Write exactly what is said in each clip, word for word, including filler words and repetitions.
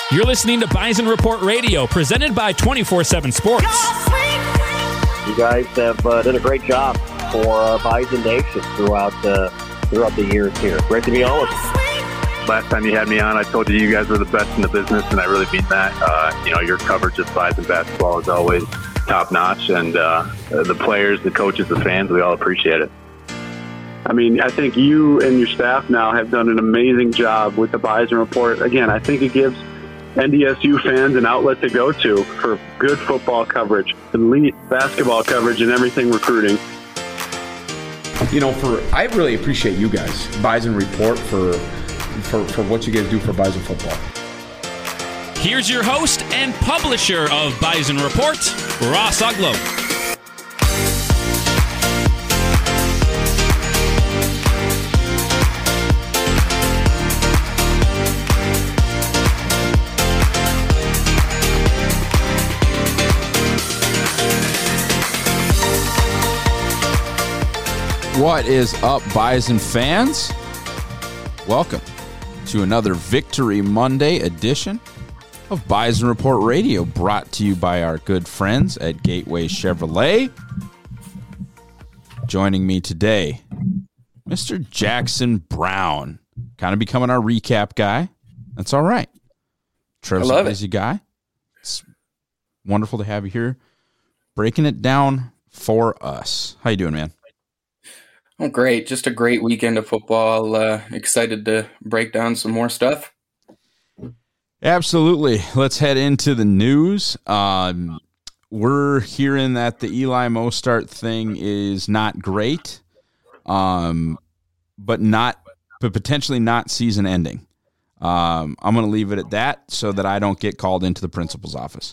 You're listening to Bison Report Radio, presented by twenty-four seven Sports. You guys have uh, done a great job for uh, Bison Nation throughout, uh, throughout the years here. Great to be on with you. Last time you had me on, I told you you guys were the best in the business, and I really mean that. Uh, you know, your coverage of Bison basketball is always top-notch, and uh, the players, the coaches, the fans, we all appreciate it. I mean, I think you and your staff now have done an amazing job with the Bison Report. Again, I think it gives N D S U fans an outlet to go to for good football coverage, elite basketball coverage, and everything recruiting. You know, for I really appreciate you guys, Bison Report, for for, for what you guys do for Bison football. Here's your host and publisher of Bison Report, Ross Uglow. What is up, Bison fans? Welcome to another Victory Monday edition of Bison Report Radio, brought to you by our good friends at Gateway Chevrolet. Joining me today, Mister Jackson Brown, kind of becoming our recap guy. That's all right. Trev's a busy guy. It's wonderful to have you here, breaking it down for us. How you doing, man? Oh, great. Just a great weekend of football. Uh, excited to break down some more stuff. Absolutely. Let's head into the news. Um, we're hearing that the Eli Mostert thing is not great, um, but not, but potentially not season ending. Um, I'm going to leave it at that so that I don't get called into the principal's office.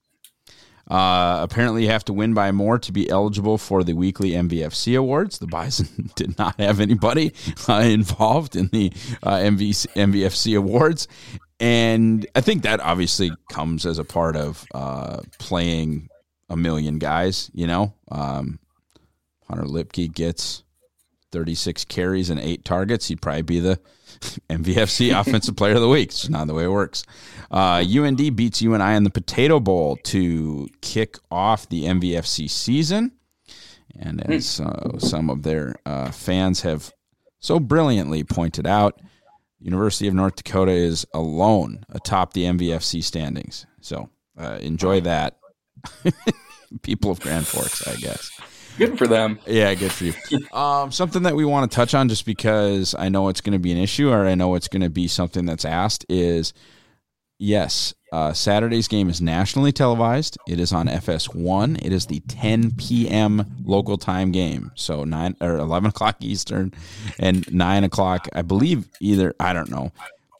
Uh, apparently you have to win by more to be eligible for the weekly M V F C awards. The Bison did not have anybody uh, involved in the uh, M V F C awards. And I think that obviously comes as a part of uh, playing a million guys, you know. Um, Hunter Lipke gets thirty-six carries and eight targets. He'd probably be the M V F C Offensive Player of the Week. It's just not the way it works. Uh, U N D beats U N I in the Potato Bowl to kick off the M V F C season. And as uh, some of their uh, fans have so brilliantly pointed out, University of North Dakota is alone atop the M V F C standings. So uh, enjoy that. People of Grand Forks, I guess. Good for them. Yeah, good for you. Um, something that we want to touch on, just because I know it's going to be an issue, or I know it's going to be something that's asked, is yes, uh, Saturday's game is nationally televised. It is on F S one. It is the ten p.m. local time game, so nine or eleven o'clock Eastern and nine o'clock, I believe. Either I don't know.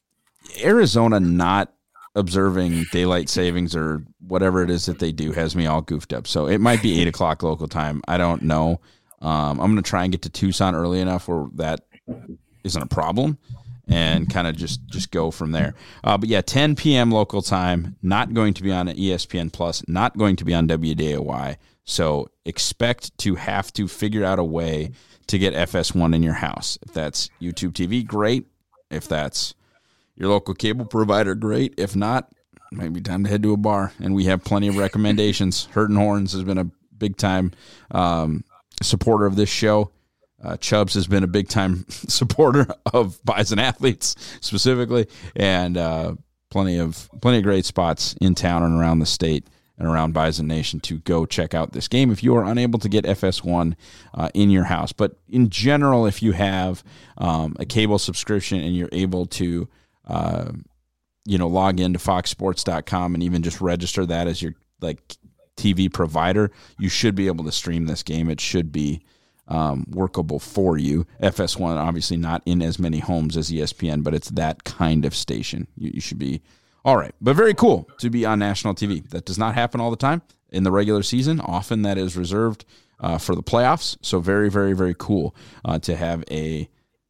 Arizona not observing daylight savings or whatever it is that they do has me all goofed up. So it might be eight o'clock local time. I don't know. Um, I'm going to try and get to Tucson early enough where that isn't a problem and kind of just, just go from there. Uh, but yeah, ten p.m. local time, not going to be on E S P N Plus, not going to be on W D A Y. So expect to have to figure out a way to get F S one in your house. If that's YouTube T V, great. If that's your local cable provider, great. If not, maybe time to head to a bar. And we have plenty of recommendations. Hurtin' Horns has been a big-time um, supporter of this show. Uh, Chubbs has been a big-time supporter of Bison athletes specifically. And uh, plenty of plenty of great spots in town and around the state and around Bison Nation to go check out this game if you are unable to get F S one uh, in your house. But in general, if you have um, a cable subscription and you're able to Uh, you know, log into fox sports dot com and even just register that as your like T V provider, you should be able to stream this game. It should be um, workable for you. F S one obviously not in as many homes as E S P N, but it's that kind of station. You, you should be all right. But very cool to be on national T V. That does not happen all the time in the regular season. Often that is reserved uh, for the playoffs. So very, very, very cool uh, to have a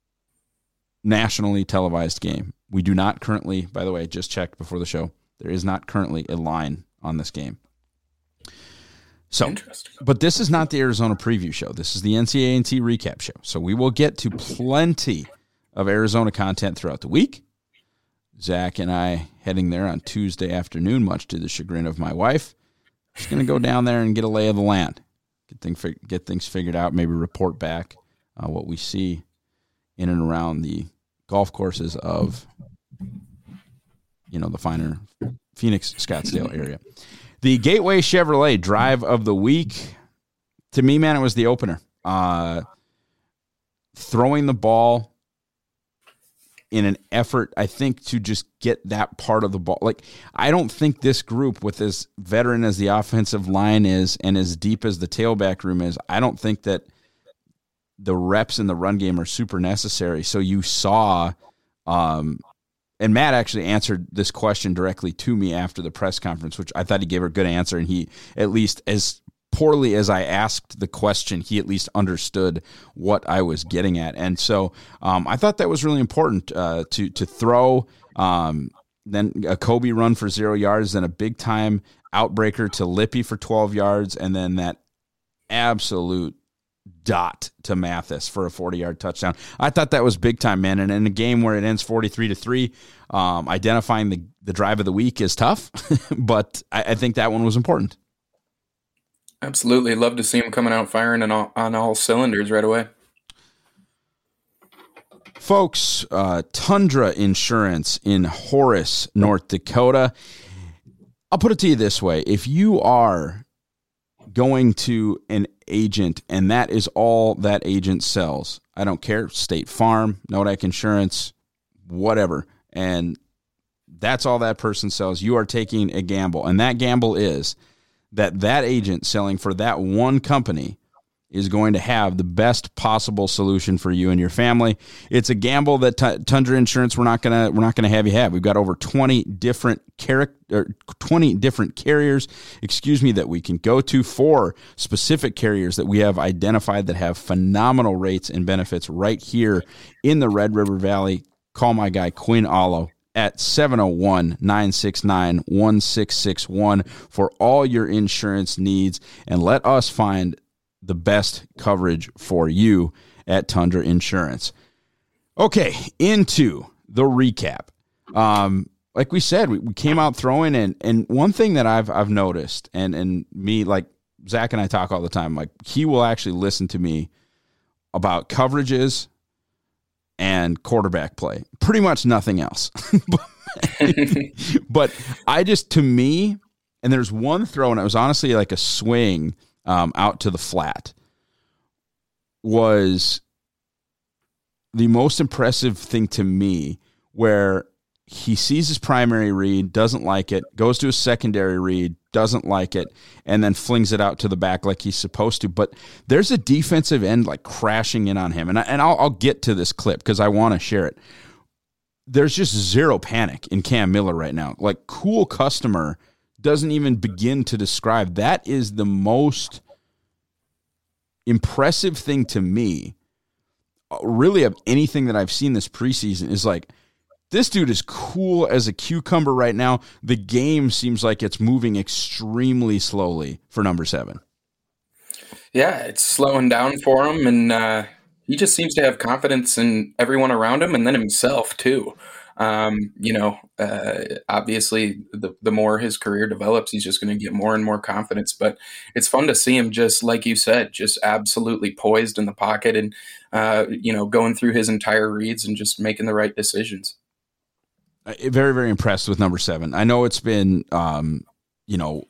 nationally televised game. We do not currently, by the way, just checked before the show, there is not currently a line on this game. So, but this is not the Arizona preview show. This is the N C A A T recap show. So we will get to plenty of Arizona content throughout the week. Zach and I heading there on Tuesday afternoon, much to the chagrin of my wife. Just going to go down there and get a lay of the land, get things, get things figured out, maybe report back uh, what we see in and around the golf courses of, you know, the finer Phoenix, Scottsdale area. The Gateway Chevrolet Drive of the Week, to me, man, it was the opener. Uh, throwing the ball in an effort, I think, to just get that part of the ball. Like, I don't think this group, with as veteran as the offensive line is and as deep as the tailback room is, I don't think that the reps in the run game are super necessary. So you saw, um, and Matt actually answered this question directly to me after the press conference, which I thought he gave a good answer, and he, at least as poorly as I asked the question, he at least understood what I was getting at. And so um, I thought that was really important uh, to to throw, um, then a Kobe run for zero yards, then a big-time outbreaker to Lippy for twelve yards, and then that absolute dot to Mathis for a forty-yard touchdown. I thought that was big time, man. And in a game where it ends forty-three to three, um, identifying the, the drive of the week is tough, but I, I think that one was important. Absolutely. Love to see him coming out firing on all, on all cylinders right away. Folks, uh, Tundra Insurance in Horace, North Dakota. I'll put it to you this way. If you are going to an agent and that is all that agent sells, I don't care, State Farm, Nodak Insurance, whatever, and that's all that person sells, you are taking a gamble. And that gamble is that that agent selling for that one company is going to have the best possible solution for you and your family. It's a gamble that t- Tundra Insurance we're not gonna we're not gonna have you have. We've got over twenty different character, twenty different carriers, excuse me, that we can go to for specific carriers that we have identified that have phenomenal rates and benefits right here in the Red River Valley. Call my guy Quinn Allo at seven oh one, nine six nine, one six six one for all your insurance needs, and let us find the best coverage for you at Tundra Insurance. Okay, into the recap. Um, like we said, we, we came out throwing, and and one thing that I've I've noticed, and and me, like Zach and I talk all the time, like he will actually listen to me about coverages and quarterback play. Pretty much nothing else. But I just, to me, and there's one throw, and it was honestly like a swing Um, out to the flat, was the most impressive thing to me, where he sees his primary read, doesn't like it, goes to his secondary read, doesn't like it, and then flings it out to the back like he's supposed to. But there's a defensive end like crashing in on him, and, I, and I'll, I'll get to this clip because I want to share it. There's just zero panic in Cam Miller right now. Like, cool customer doesn't even begin to describe. That is the most impressive thing to me, really, of anything that I've seen this preseason, is like, this dude is cool as a cucumber right now. The game seems like it's moving extremely slowly for number seven. Yeah, it's slowing down for him, and uh, he just seems to have confidence in everyone around him and then himself too. Um, you know, uh, obviously the, the more his career develops, he's just going to get more and more confidence, but it's fun to see him just, like you said, just absolutely poised in the pocket and, uh, you know, going through his entire reads and just making the right decisions. Very, very impressed with number seven. I know it's been, um, you know,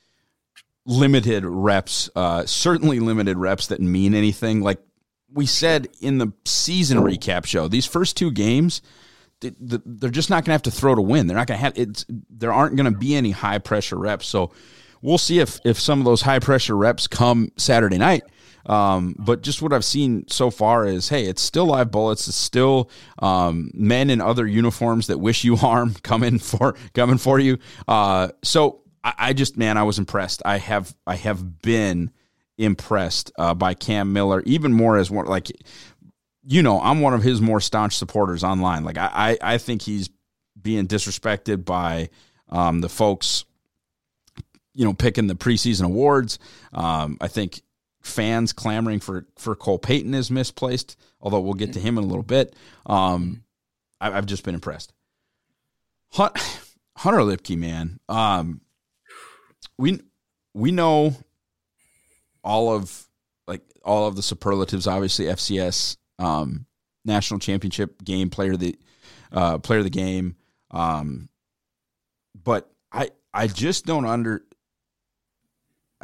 limited reps, uh, certainly limited reps that mean anything. Like we said in the season recap show, these first two games, they're just not going to have to throw to win. They're not going to have it's. There aren't going to be any high pressure reps. So we'll see if if some of those high pressure reps come Saturday night. Um, but just what I've seen so far is, hey, it's still live bullets. It's still um, men in other uniforms that wish you harm coming for coming for you. Uh, so I, I just, man, I was impressed. I have I have been impressed uh, by Cam Miller, even more as one like. You know, I'm one of his more staunch supporters online. Like, I, I, I think he's being disrespected by um, the folks, you know, picking the preseason awards. Um, I think fans clamoring for, for Cole Payton is misplaced, although we'll get to him in a little bit. Um, I, I've just been impressed. Hunter Luepke, man. Um, we we know all of like all of the superlatives. Obviously, F C S um, national championship game player of the uh, player of the game. Um, but I I just don't under. I,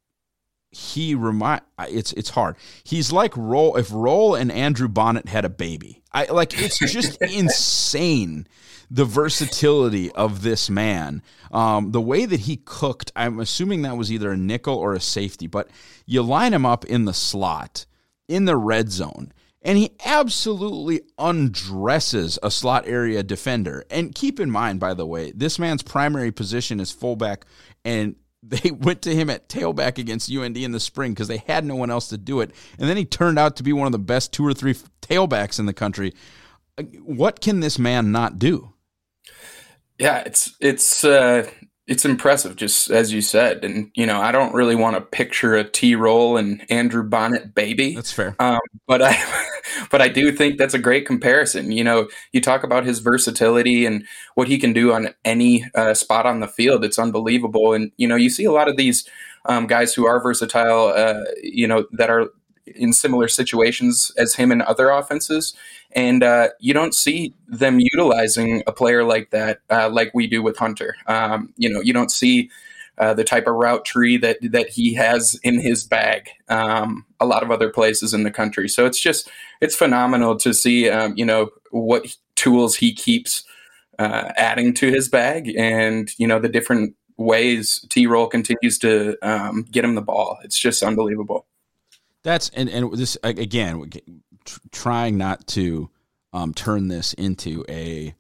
he remind it's it's hard. He's like Roll if Roll and Andrew Bonnet had a baby. I like it's just insane. The versatility of this man, um, the way that he cooked, I'm assuming that was either a nickel or a safety, but you line him up in the slot, in the red zone, and he absolutely undresses a slot area defender. And keep in mind, by the way, this man's primary position is fullback, and they went to him at tailback against U N D in the spring because they had no one else to do it. And then he turned out to be one of the best two or three tailbacks in the country. What can this man not do? Yeah, it's it's uh, it's impressive, just as you said. And, you know, I don't really want to picture a T-Roll and Andrew Bonnet baby. That's fair. Um, but I but I do think that's a great comparison. You know, you talk about his versatility and what he can do on any uh, spot on the field. It's unbelievable. And, you know, you see a lot of these um, guys who are versatile, uh, you know, that are in similar situations as him in other offenses. And uh, you don't see them utilizing a player like that, uh, like we do with Hunter. Um, you know, you don't see uh, the type of route tree that that he has in his bag um, a lot of other places in the country. So it's just it's phenomenal to see, um, you know, what tools he keeps uh, adding to his bag, and you know the different ways T-Roll continues to um, get him the ball. It's just unbelievable. That's and and this again. Trying not to um, turn this into a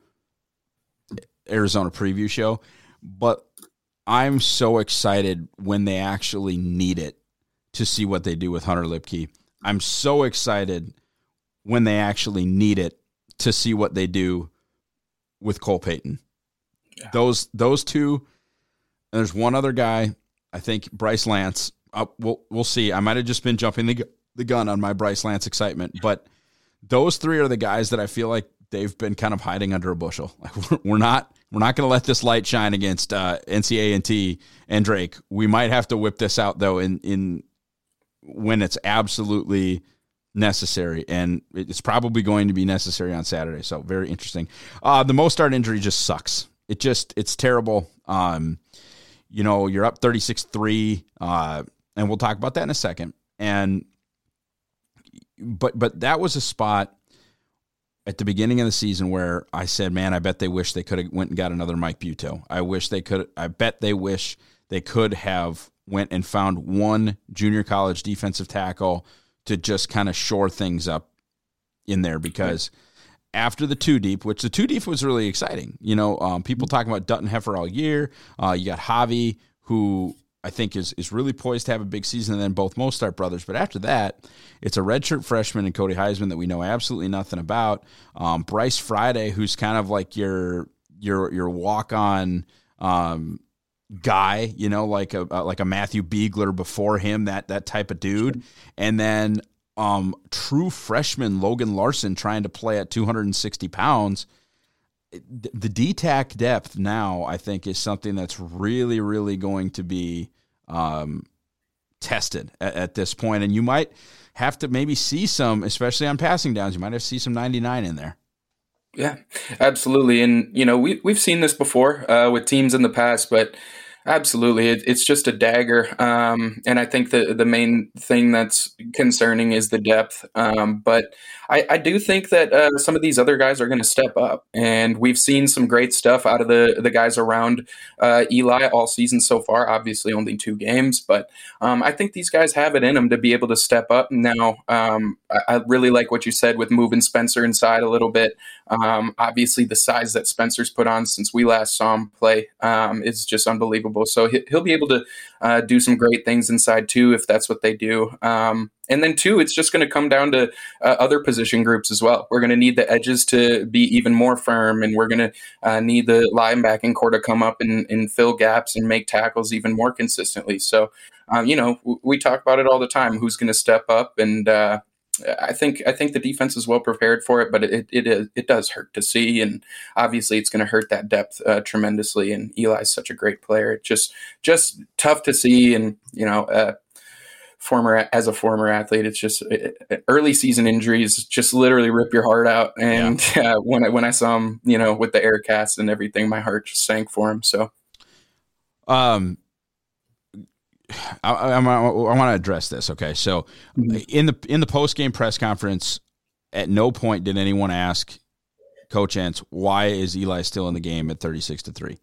Arizona preview show, but I'm so excited when they actually need it to see what they do with Hunter Luepke. I'm so excited when they actually need it to see what they do with Cole Payton. Yeah. Those those two, and there's one other guy, I think Bryce Lance. Uh, we'll we'll see. I might have just been jumping the the gun on my Bryce Lance excitement, but those three are the guys that I feel like they've been kind of hiding under a bushel. Like we're not we're not going to let this light shine against uh, N C A A and T and Drake. We might have to whip this out though in in when it's absolutely necessary, and it's probably going to be necessary on Saturday. So very interesting. Uh, the Mostert injury just sucks. It just it's terrible. Um, you know, you're up thirty-six three, uh, and we'll talk about that in a second. And But but that was a spot at the beginning of the season where I said, man, I bet they wish they could have went and got another Mike Buteau. I wish they could. I bet they wish they could have went and found one junior college defensive tackle to just kind of shore things up in there, because after the two deep, which the two deep was really exciting. You know, um, people talking about Dutton Heffer all year. Uh, you got Javi, who I think is is really poised to have a big season, and then both Mostert brothers. But after that, it's a redshirt freshman in Cody Heisman that we know absolutely nothing about. Um, Bryce Friday, who's kind of like your your your walk on um, guy, you know, like a like a Matthew Beagler before him, that that type of dude, and then um, true freshman Logan Larson trying to play at two hundred sixty pounds. The D TAC depth now, I think, is something that's really, really going to be um, tested at, at this point. And you might have to maybe see some, especially on passing downs, you might have to see some ninety-nine in there. Yeah, absolutely. And, you know, we, we've seen this before uh, with teams in the past, but absolutely, it, it's just a dagger. Um, and I think the, the main thing that's concerning is the depth. Um, but I, I do think that uh, some of these other guys are going to step up. And we've seen some great stuff out of the, the guys around uh, Eli all season so far, obviously only two games. But um, I think these guys have it in them to be able to step up. Now, um, I, I really like what you said with moving Spencer inside a little bit. Um, obviously, the size that Spencer's put on since we last saw him play um, is just unbelievable. So he'll be able to uh, do some great things inside too, if that's what they do. Um, and then two, it's just going to come down to uh, other position groups as well. We're going to need the edges to be even more firm, and we're going to uh, need the linebacking core to come up and, and fill gaps and make tackles even more consistently. So, um, you know, w- we talk about it all the time. Who's going to step up and, uh, I think I think the defense is well prepared for it, but it it is, it does hurt to see, and obviously it's going to hurt that depth uh, tremendously. And Eli's such a great player; it's just just tough to see. And you know, uh, former as a former athlete, it's just uh, early season injuries just literally rip your heart out. And yeah. uh, when I when I saw him, you know, with the air cast and everything, my heart just sank for him. So, um. I, I, I want to address this. Okay, so mm-hmm. in the in the post game press conference, at no point did anyone ask Coach Entz, why is Eli still in the game at thirty-six to three?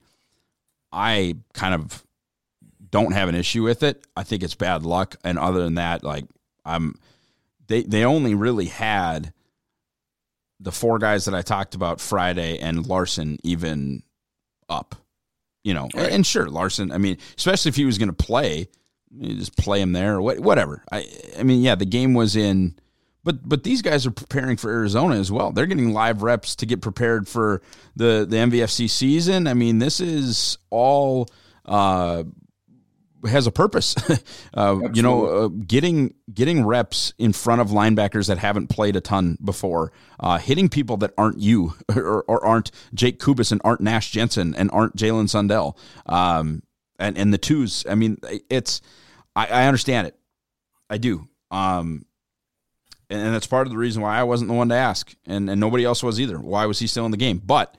I kind of don't have an issue with it. I think it's bad luck, and other than that, like I'm, they they only really had the four guys that I talked about Friday and Larson even up. You know, right. And sure, Larson, I mean, especially if he was going to play, you just play him there or whatever. I I mean, yeah, the game was in, but but these guys are preparing for Arizona as well. They're getting live reps to get prepared for the, the M V F C season. I mean, this is all uh, has a purpose. uh, you know, uh, getting getting reps in front of linebackers that haven't played a ton before, uh, hitting people that aren't you or, or aren't Jake Kubas and aren't Nash Jensen and aren't Jalen Sundell, um, and and the twos. I mean, it's I, I understand it, I do, um, and, and that's part of the reason why I wasn't the one to ask, and and nobody else was either. Why was he still in the game? But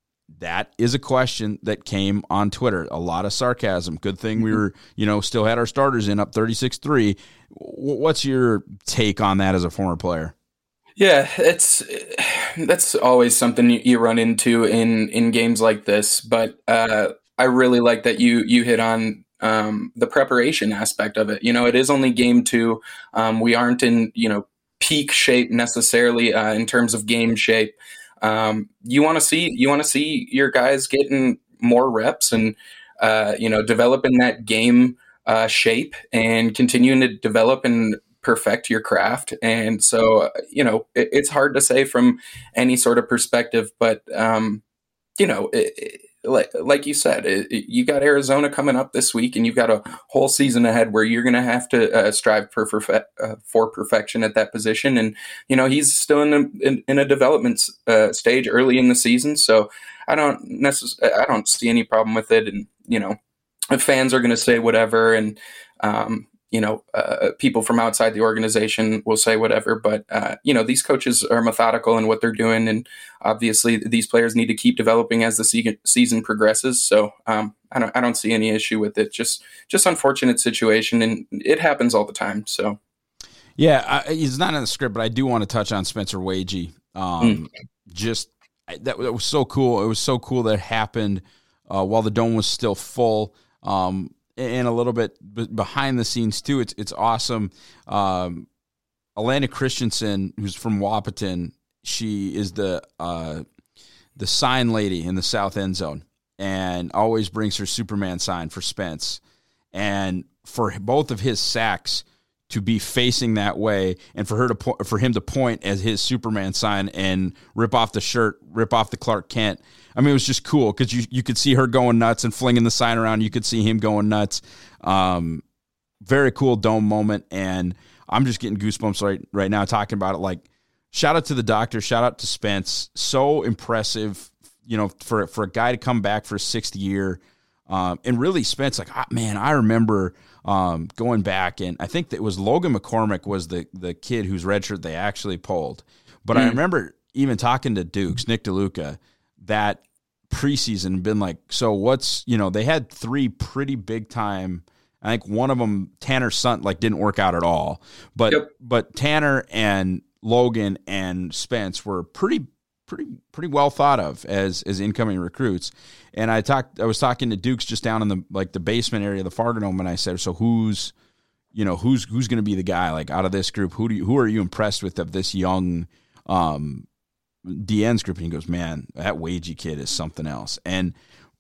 that is a question that came on Twitter. A lot of sarcasm. Good thing we were, you know, still had our starters in up thirty-six three. What's your take on that as a former player? Yeah, it's that's always something you run into in, in games like this. But uh, I really like that you you hit on um, the preparation aspect of it. You know, it is only game two. Um, we aren't in, you know, peak shape necessarily uh, in terms of game shape. Um, you want to see you want to see your guys getting more reps and uh, you know, developing that game uh, shape and continuing to develop and perfect your craft. And so, you know, it, it's hard to say from any sort of perspective, but um, you know, it, it, like like you said, it, it, you got Arizona coming up this week, and you've got a whole season ahead where you're going to have to uh, strive for for, uh, for perfection at that position. And you know, he's still in a in, in a development uh, stage early in the season, so I don't necess- I don't see any problem with it. And you know, fans are going to say whatever, and um, you know, uh, people from outside the organization will say whatever, but, uh, you know, these coaches are methodical in what they're doing. And obviously these players need to keep developing as the se- season progresses. So um, I don't, I don't see any issue with it. Just, just unfortunate situation. And it happens all the time. So. Yeah, I, he's not in the script, but I do want to touch on Spencer Waege. Um, mm. Just that, that was so cool. It was so cool that it happened uh, while the dome was still full. Um, And a little bit behind the scenes too. It's it's awesome. Um, Alana Christensen, who's from Wahpeton, she is the uh, the sign lady in the south end zone, and always brings her Superman sign for Spence. And for both of his sacks to be facing that way, and for her to po- for him to point as his Superman sign and rip off the shirt, rip off the Clark Kent. I mean, it was just cool because you, you could see her going nuts and flinging the sign around. You could see him going nuts. Um, very cool dome moment, and I'm just getting goosebumps right right now talking about it. Like, shout out to the doctor, shout out to Spence. So impressive, you know, for for a guy to come back for a sixth year. Um, and really, Spence, like, ah, man, I remember um, going back, and I think that it was Logan McCormick was the the kid whose red shirt they actually pulled. But mm. I remember even talking to Dukes, Nick DeLuca, that preseason, been like, so what's, you know, they had three pretty big time. I think one of them, Tanner Sunt, like didn't work out at all. But yep. but Tanner and Logan and Spence were pretty pretty pretty well thought of as as incoming recruits. And I talked I was talking to Dukes just down in the like the basement area of the Fargo Dome, and I said, so who's you know who's who's going to be the guy like out of this group? Who do you, who are you impressed with of this young um D N's group? And he goes, man, that Waege kid is something else. And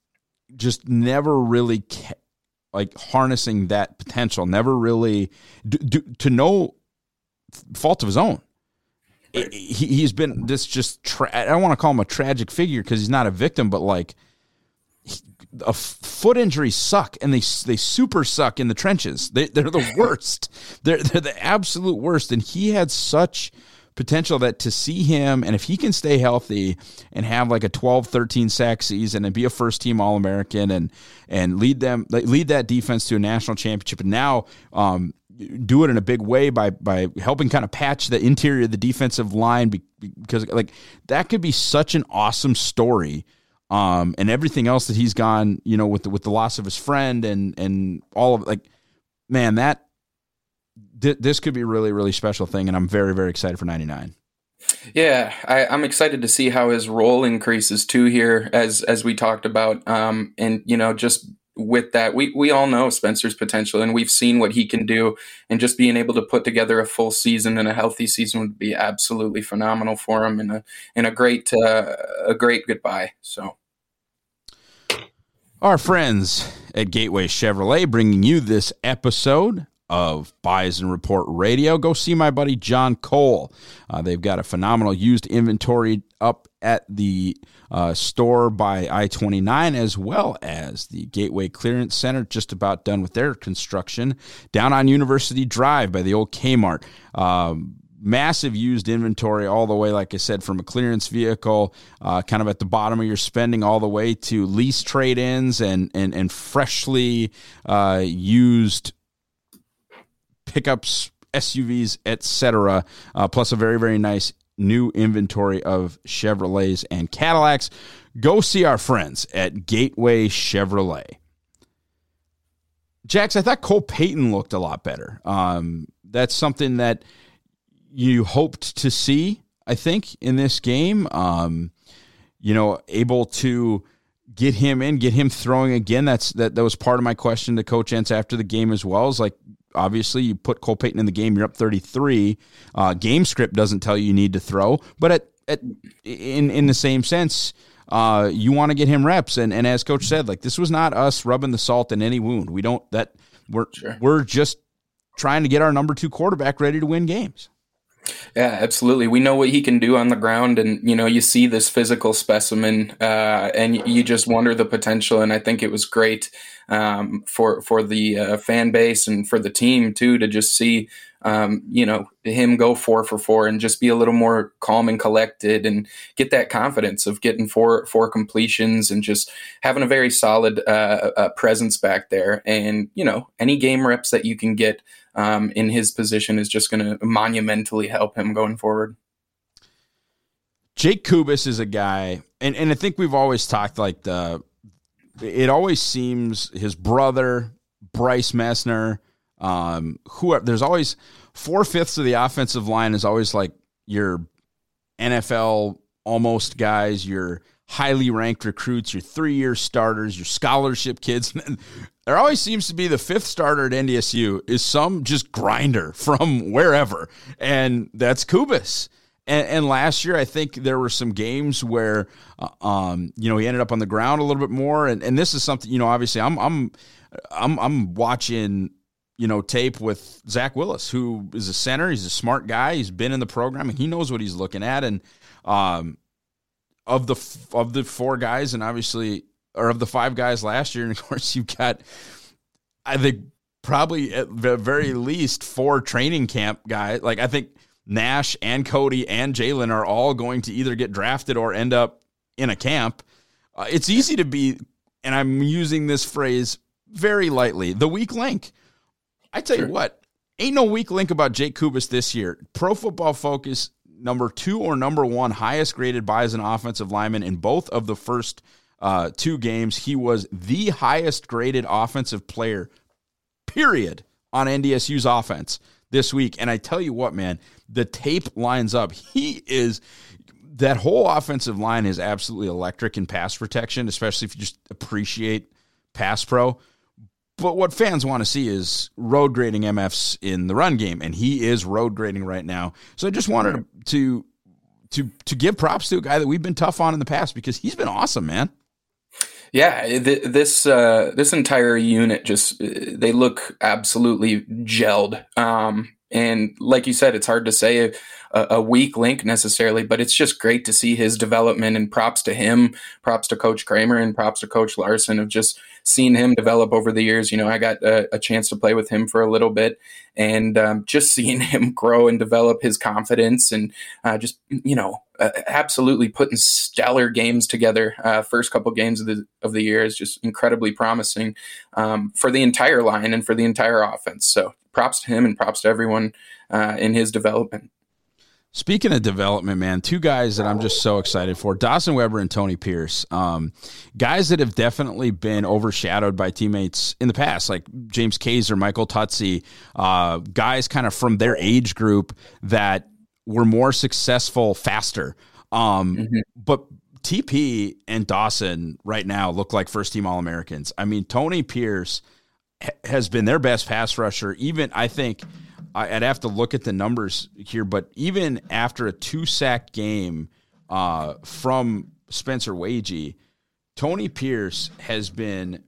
just never really ca- like harnessing that potential, never really do, do, to no fault of his own. Right. He, he's been this just, tra- I don't want to call him a tragic figure because he's not a victim, but like he, a f- foot injuries suck, and they they super suck in the trenches. They, they're the worst. they're they're the absolute worst. And he had such potential that to see him, and if he can stay healthy and have like a twelve, thirteen sack season and be a first team All-American and and lead them lead that defense to a national championship, and now um, do it in a big way by by helping kind of patch the interior of the defensive line, because like that could be such an awesome story. Um, and everything else that he's gone, you know, with the, with the loss of his friend and and all of like, man, that th- this could be a really, really special thing. And I'm very, very excited for ninety-nine. Yeah, I, I'm excited to see how his role increases too here, as as we talked about. Um, and, you know, just with that, we, we all know Spencer's potential, and we've seen what he can do. And just being able to put together a full season and a healthy season would be absolutely phenomenal for him, and a and a great uh, a great goodbye. So. Our friends at Gateway Chevrolet bringing you this episode of Bison Report Radio. Go see my buddy John Cole. Uh, they've got a phenomenal used inventory up at the uh, store by I twenty-nine, as well as the Gateway Clearance Center, just about done with their construction, down on University Drive by the old Kmart. Um, Massive used inventory all the way, like I said, from a clearance vehicle, uh, kind of at the bottom of your spending, all the way to lease trade-ins and and and freshly uh, used pickups, S U Vs, et cetera. Uh, plus a very, very nice new inventory of Chevrolets and Cadillacs. Go see our friends at Gateway Chevrolet. Jax, I thought Cole Payton looked a lot better. Um, that's something that you hoped to see, I think, in this game. Um, you know, able to get him in, get him throwing again. That's that. That was part of my question to Coach Entz after the game as well. Is like, obviously, you put Cole Payton in the game, you're up thirty-three. Uh, game script doesn't tell you you need to throw, but at at in in the same sense, uh, you want to get him reps. And and as Coach said, like, this was not us rubbing the salt in any wound. We don't that we're sure. we're just trying to get our number two quarterback ready to win games. Yeah, absolutely. We know what he can do on the ground, and, you know, you see this physical specimen, uh, and you just wonder the potential. And I think it was great um, for for the uh, fan base and for the team too, to just see, um, you know, him go four for four and just be a little more calm and collected, and get that confidence of getting four four completions and just having a very solid uh, uh, presence back there. And, you know, any game reps that you can get Um, in his position is just going to monumentally help him going forward. Jake Kubas is a guy, and, and I think we've always talked like the, it always seems his brother, Bryce Messner, um, who there's always four fifths of the offensive line is always like your N F L almost guys, your highly ranked recruits, your three-year starters, your scholarship kids. There always seems to be the fifth starter at N D S U is some just grinder from wherever, and that's Kubas. And, and last year, I think there were some games where, uh, um, you know, he ended up on the ground a little bit more. And, and this is something, you know, obviously, I'm I'm I'm I'm watching, you know, tape with Zach Willis, who is a center. He's a smart guy. He's been in the program, and he knows what he's looking at. And um, of the of the four guys, and obviously. Or of the five guys last year, and of course you've got, I think, probably at the very least four training camp guys. Like, I think Nash and Cody and Jalen are all going to either get drafted or end up in a camp. Uh, it's easy to be, and I'm using this phrase very lightly, the weak link. I tell sure. you what, ain't no weak link about Jake Kubas this year. Pro Football Focus, number two or number one highest graded Bison offensive lineman in both of the first Uh, two games. He was the highest graded offensive player, period, on N D S U's offense this week. And I tell you what, man, the tape lines up. He is, that whole offensive line is absolutely electric in pass protection, especially if you just appreciate pass pro. But what fans want to see is road grading M Fs in the run game, and he is road grading right now. So I just wanted to to to give props to a guy that we've been tough on in the past, because he's been awesome, man. Yeah, th- this uh, this entire unit just, they look absolutely gelled. Um, And like you said, it's hard to say a, a weak link necessarily, but it's just great to see his development, and props to him, props to Coach Kramer, and props to Coach Larson of just seeing him develop over the years. You know, I got a, a chance to play with him for a little bit, and um, just seeing him grow and develop his confidence, and uh, just, you know, uh, absolutely putting stellar games together. Uh, first couple games of the of the year is just incredibly promising um, for the entire line and for the entire offense. So props to him, and props to everyone uh, in his development. Speaking of development, man, two guys that I'm just so excited for, Dawson Weber and Tony Pierce, um, guys that have definitely been overshadowed by teammates in the past, like James Kaiser, Michael Tutsi, uh, guys kind of from their age group that were more successful faster. Um, mm-hmm. But T P and Dawson right now look like first-team All-Americans. I mean, Tony Pierce ha- has been their best pass rusher, even, I think – I'd have to look at the numbers here, but even after a two-sack game uh, from Spencer Waege, Tony Pierce has been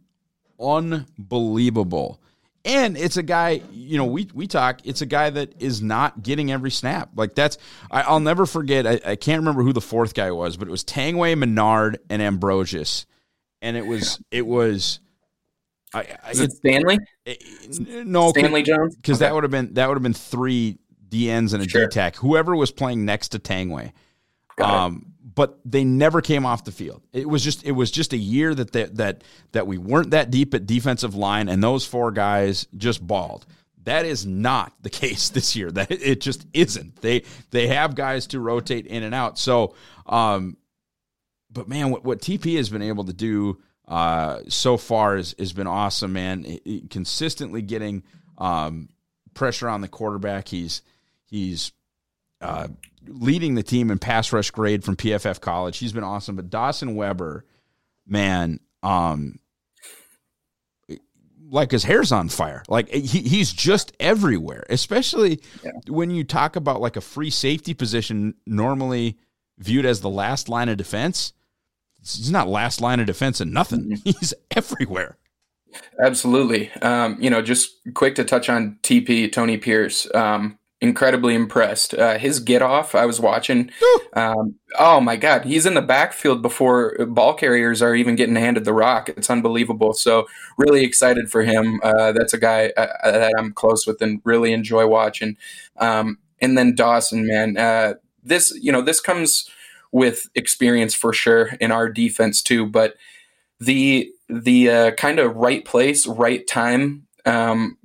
unbelievable. And it's a guy, you know, we we talk, it's a guy that is not getting every snap. Like that's, I, I'll never forget, I, I can't remember who the fourth guy was, but it was Tangway, Menard, and Ambrosius. And it was, it was... I, I, Is it Stanley? It, no, Stanley Jones, because okay. that would have been that would have been three D Ns and a sure. D-tack. Whoever was playing next to Tangway, um, but they never came off the field. It was just it was just a year that they, that that we weren't that deep at defensive line, and those four guys just balled. That is not the case this year. That it just isn't. They they have guys to rotate in and out. So, um, but man, what what T P has been able to do. Uh, so far has, has been awesome, man. He, he consistently getting um, pressure on the quarterback. He's he's uh, leading the team in pass rush grade from P F F College. He's been awesome. But Dawson Weber, man, um, like his hair's on fire. Like he, he's just everywhere, especially yeah. when you talk about like a free safety position normally viewed as the last line of defense. He's not last line of defense and nothing. He's everywhere. Absolutely. Um, you know, just quick to touch on T P, Tony Pierce. Um, incredibly impressed. Uh, his get off, I was watching. Um, oh, my God. He's in the backfield before ball carriers are even getting handed the rock. It's unbelievable. So really excited for him. Uh, that's a guy uh, that I'm close with and really enjoy watching. Um, and then Dawson, man, uh, this, you know, this comes – with experience for sure in our defense too, but the the uh, kind of right place, right time um,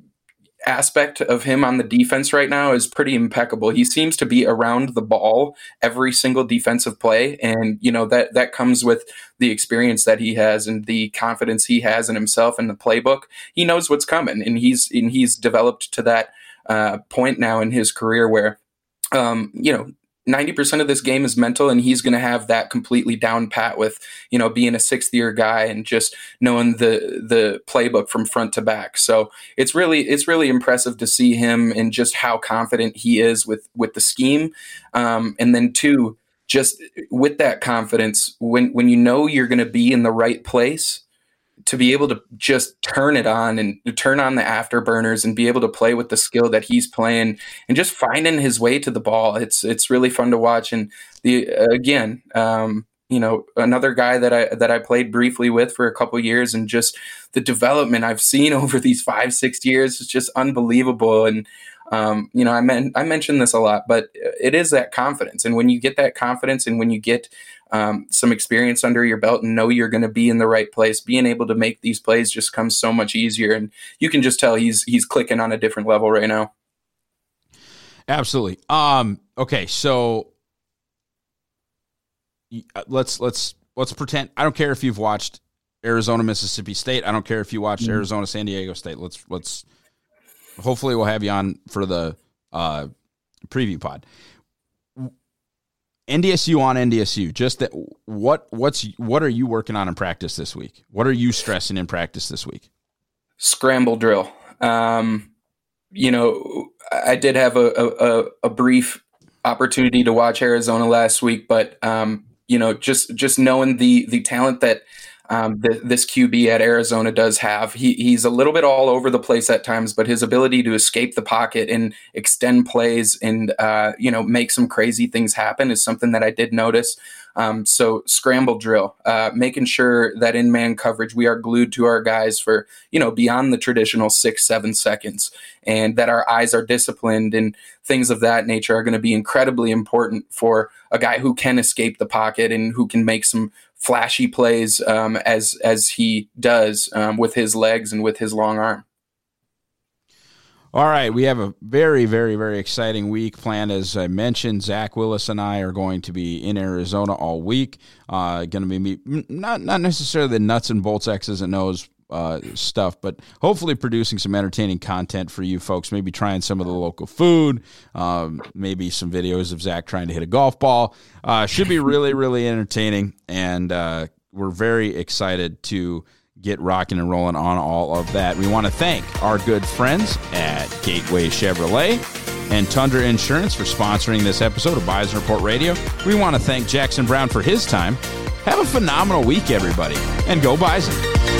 aspect of him on the defense right now is pretty impeccable. He seems to be around the ball every single defensive play, and you know that that comes with the experience that he has and the confidence he has in himself and the playbook. He knows what's coming, and he's and he's developed to that uh, point now in his career where um, you know. ninety percent of this game is mental, and he's going to have that completely down pat with, you know, being a sixth year guy and just knowing the, the playbook from front to back. So it's really, it's really impressive to see him and just how confident he is with, with the scheme. Um, and then two, just with that confidence, when, when you know you're going to be in the right place, to be able to just turn it on and turn on the afterburners and be able to play with the skill that he's playing and just finding his way to the ball. It's, it's really fun to watch. And the, again, um, you know, another guy that I, that I played briefly with for a couple of years, and just the development I've seen over these five, six years is just unbelievable. And, um, you know, I meant, I mentioned this a lot, but it is that confidence. And when you get that confidence and when you get, Um, some experience under your belt and know you're going to be in the right place, being able to make these plays just comes so much easier. And you can just tell he's he's clicking on a different level right now. Absolutely. Um, okay, so let's let's let's pretend. I don't care if you've watched Arizona, Mississippi State. I don't care if you watched mm-hmm. Arizona, San Diego State. Let's let's. Hopefully, we'll have you on for the uh, preview pod. N D S U on N D S U. Just that. What what's what are you working on in practice this week? What are you stressing in practice this week? Scramble drill. Um, you know, I did have a, a a brief opportunity to watch Arizona last week, but um, you know, just just knowing the the talent that um, th- this Q B at Arizona does have. He he's a little bit all over the place at times, but his ability to escape the pocket and extend plays and uh, you know make some crazy things happen is something that I did notice. Um, so scramble drill, uh, making sure that in man coverage, we are glued to our guys for, you know, beyond the traditional six, seven seconds, and that our eyes are disciplined and things of that nature are going to be incredibly important for a guy who can escape the pocket and who can make some flashy plays um, as, as he does um, with his legs and with his long arm. All right, we have a very, very, very exciting week planned. As I mentioned, Zach Willis and I are going to be in Arizona all week. Uh, going to be meet, not not necessarily the nuts and bolts X's and O's uh, stuff, but hopefully producing some entertaining content for you folks. Maybe trying some of the local food, um, maybe some videos of Zach trying to hit a golf ball. Uh, should be really, really entertaining, and uh, we're very excited to get rocking and rolling on all of that. We want to thank our good friends at Gateway Chevrolet and Tundra Insurance for sponsoring this episode of Bison Report Radio. We want to thank Jackson Brown for his time. Have a phenomenal week, everybody, and go Bison.